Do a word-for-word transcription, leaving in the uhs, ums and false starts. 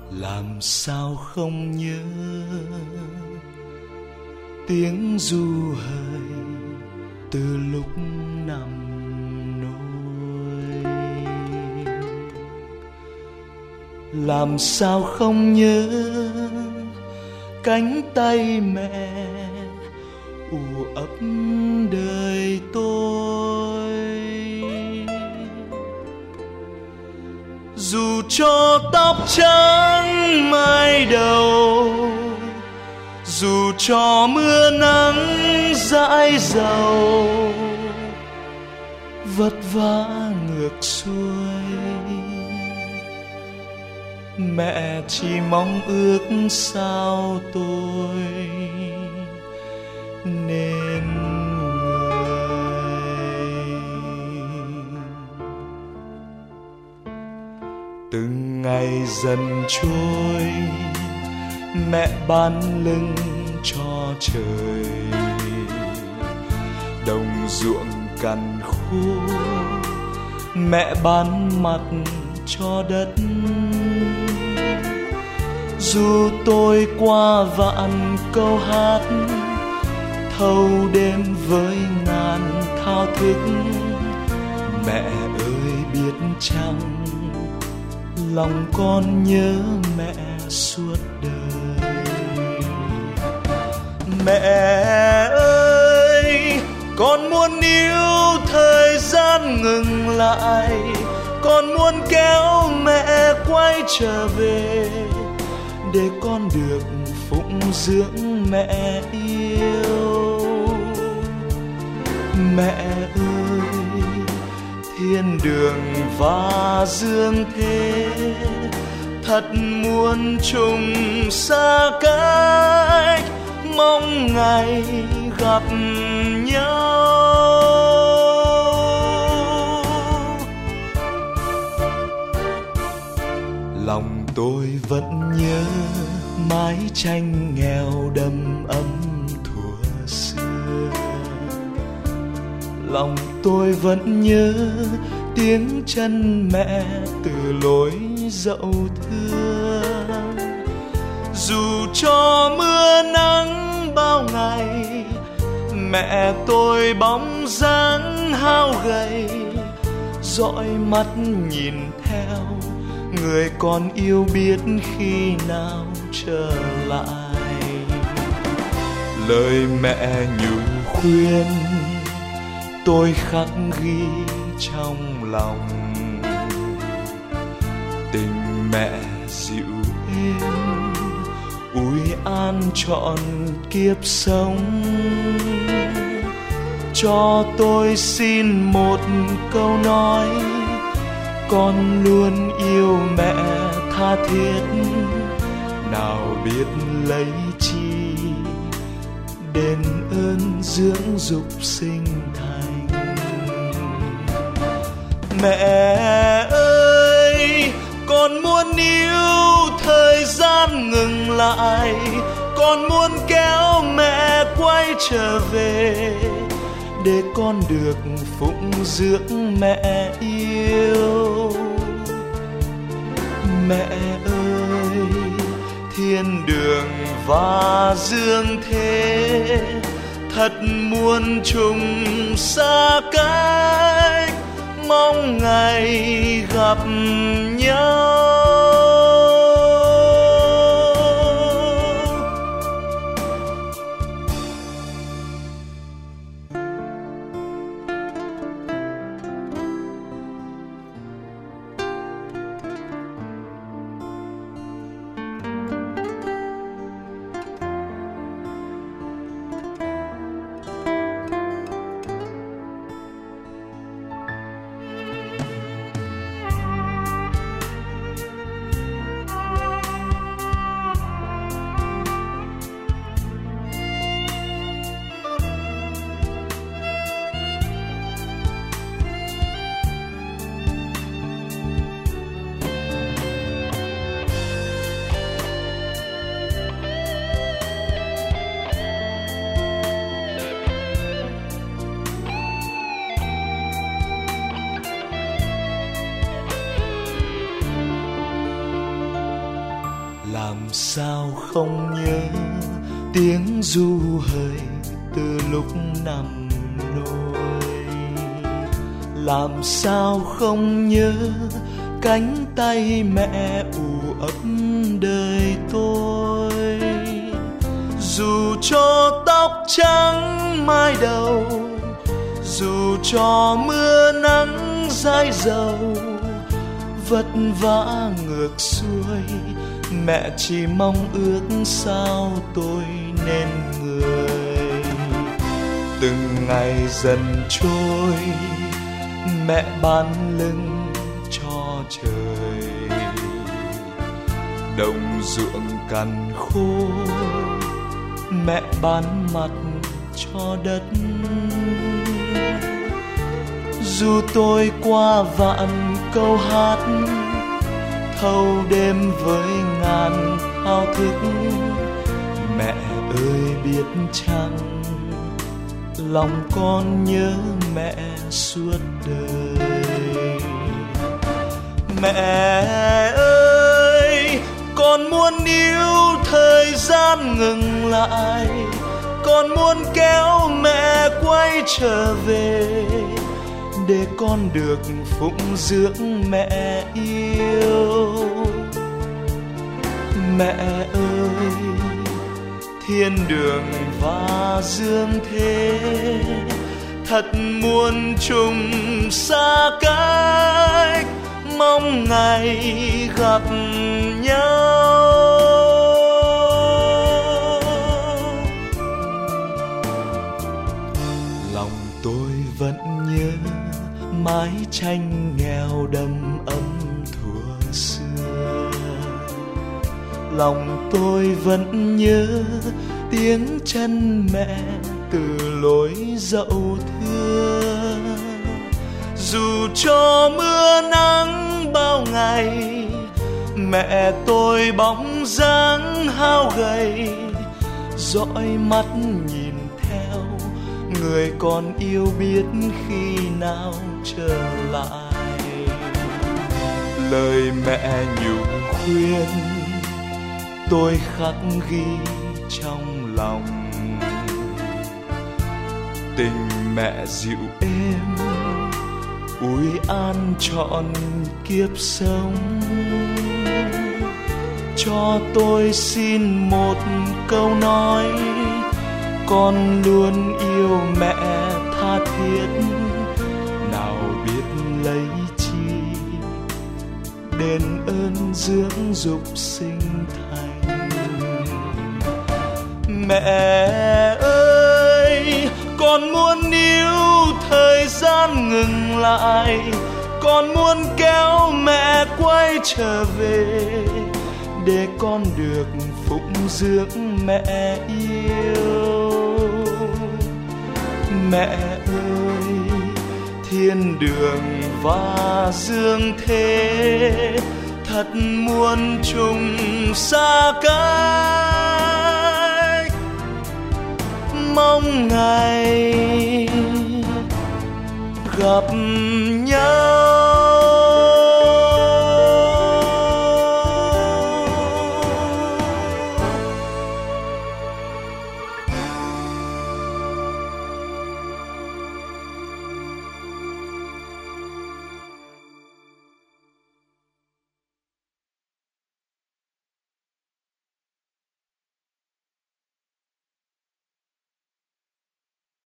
làm sao không nhớ tiếng ru hời từ lúc nằm nôi. Làm sao không nhớ cánh tay mẹ ù ấp đời tôi. Dù cho tóc trắng mái đầu, dù cho mưa nắng dãi dầu, vất vả ngược xuôi, mẹ chỉ mong ước sao tôi nên người. Từng ngày dần trôi, mẹ bán lưng cho trời, đồng ruộng cằn khô, mẹ bán mặt cho đất. Dù tôi qua vạn câu hát, thâu đêm với ngàn thao thức, mẹ ơi biết chăng lòng con nhớ mẹ suốt đời. Mẹ ơi, con muốn níu thời gian ngừng lại, con muốn kéo mẹ quay trở về, để con được phụng dưỡng mẹ yêu. Mẹ ơi, thiên đường và dương thế, thật muôn trùng xa cách, mong ngày gặp nhau. Lòng tôi vẫn nhớ mái tranh nghèo đầm ấm thuở xưa. Lòng tôi vẫn nhớ tiếng chân mẹ từ lối dậu thưa. Dù cho mưa nắng bao ngày, mẹ tôi bóng dáng hao gầy, dõi mắt nhìn theo người con yêu biết khi nào trở lại. Lời mẹ nhủ khuyên tôi khắc ghi trong lòng, tình mẹ dịu êm ủi an trọn kiếp sống. Cho tôi xin một câu nói, con luôn yêu mẹ tha thiết, nào biết lấy chi đền ơn dưỡng dục sinh thành. Mẹ ơi, con muốn níu thời gian ngừng lại, con muốn kéo mẹ quay trở về, để con được phụng dưỡng mẹ yêu. Mẹ ơi, thiên đường và dương thế, thật muôn trùng xa cách, mong ngày gặp nhau. sao không nhớ tiếng ru hơi từ lúc nằm nôi, làm sao không nhớ cánh tay mẹ ủ ấm đời tôi. Dù cho tóc trắng mai đầu, dù cho mưa nắng dãi dầu, vất vả ngược xuôi, mẹ chỉ mong ước sao tôi nên người. Từng ngày dần trôi, mẹ bán lưng cho trời, đồng ruộng cằn khô, mẹ bán mặt cho đất. Dù tôi qua vạn câu hát, thâu đêm với ngàn thao thức, mẹ ơi biết chăng lòng con nhớ mẹ suốt đời. Mẹ ơi, con muốn níu thời gian ngừng lại, con muốn kéo mẹ quay trở về, để con được phụng dưỡng mẹ yêu. Mẹ ơi, thiên đường và dương thế thật muôn trùng xa cách, mong ngày gặp nhau. Lòng tôi vẫn nhớ mái tranh nghèo đầm ấm thuở xưa, lòng tôi vẫn nhớ tiếng chân mẹ từ lối dậu thưa. Dù cho mưa nắng bao ngày, mẹ tôi bóng dáng hao gầy, dõi mắt nhìn theo người con yêu biết khi nào trở lại. Lời mẹ nhủ khuyên tôi khắc ghi trong lòng, tình mẹ dịu êm ủi an trọn kiếp sống. Cho tôi xin một câu nói, con luôn yêu mẹ tha thiết, nào biết lấy chi đền ơn dưỡng dục sinh thành. Mẹ ơi, con muốn níu thời gian ngừng lại, con muốn kéo mẹ quay trở về, để con được phụng dưỡng mẹ yêu. Mẹ ơi, thiên đường và dương thế thật muôn trùng xa cách, mong ngày gặp